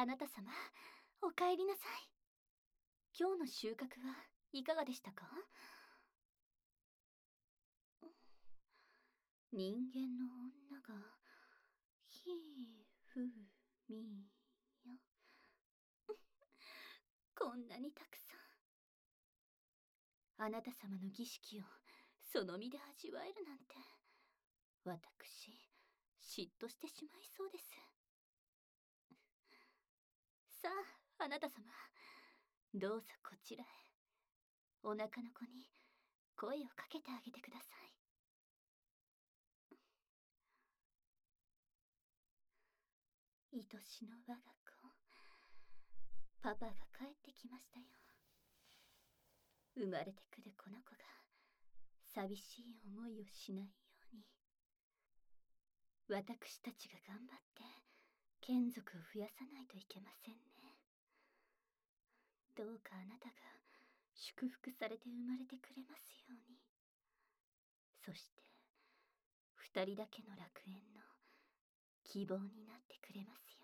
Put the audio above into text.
あなた様、お帰りなさい。今日の収穫はいかがでしたか？人間の女が、ひふみや。こんなにたくさん。あなた様の儀式をその身で味わえるなんて、私、嫉妬してしまいそうです。さあ、あなた様、どうぞこちらへ。お腹の子に声をかけてあげてください。愛しの我が子、パパが帰ってきましたよ。生まれてくるこの子が寂しい思いをしないように、私たちが頑張って眷属を増やさないといけませんね。どうかあなたが祝福されて生まれてくれますように。そして二人だけの楽園の希望になってくれますよ